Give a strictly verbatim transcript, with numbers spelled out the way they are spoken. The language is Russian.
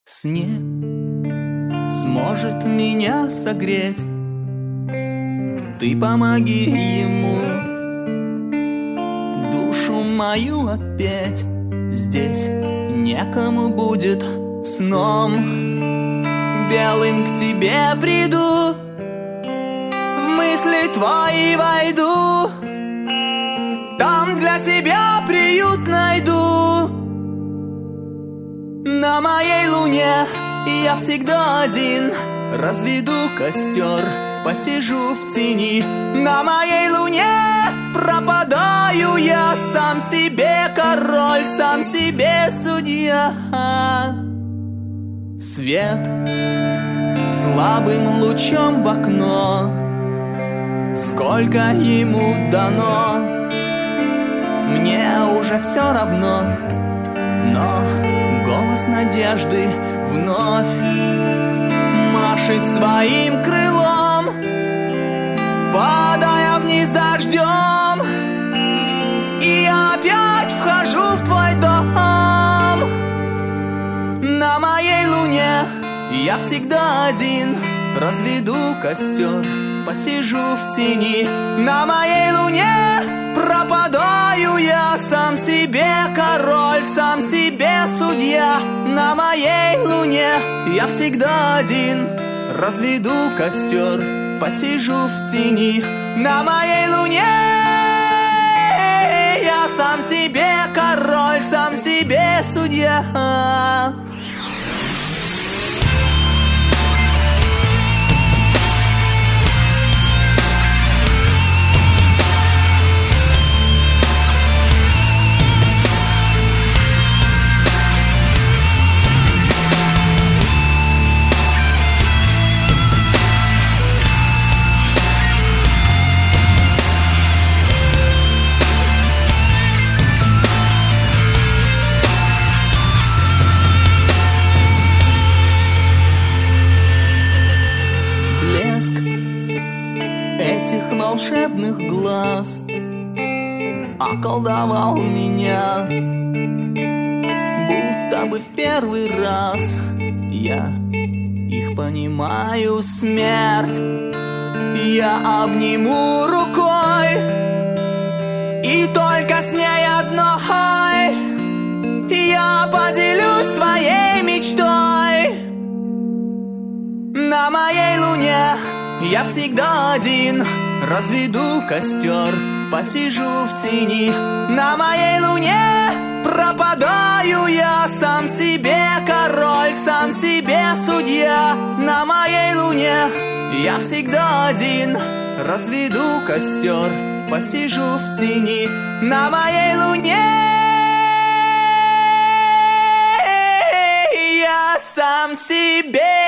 сне сможет меня согреть. Ты помоги ему душу мою отпеть. Здесь некому будет сном белым к тебе приду, в мысли твои войду, там для себя приют найду. На моей луне я всегда один, разведу костер, посижу в тени. На моей луне пропадаю я, сам себе король, сам себе судья. Свет слабым лучом в окно, сколько ему дано, мне уже все равно, но голос надежды вновь машет своим крылом, падая вниз дождем, и я опять вхожу в твой дом. На моей луне я всегда один, разведу костер, посижу в тени. На моей луне пропадаю я, сам себе король, сам себе судья. На моей луне я всегда один, разведу костер, посижу в тени. На моей луне я сам себе король, сам себе судья. Этих волшебных глаз околдовал меня, будто бы в первый раз я их понимаю. Смерть я обниму рукой, и только с ней одной я поделюсь своей мечтой. На моей луне я всегда один, разведу костер, посижу в тени. На моей луне пропадаю я, сам себе король, сам себе судья. На моей луне я всегда один, разведу костер, посижу в тени. На моей луне я сам себе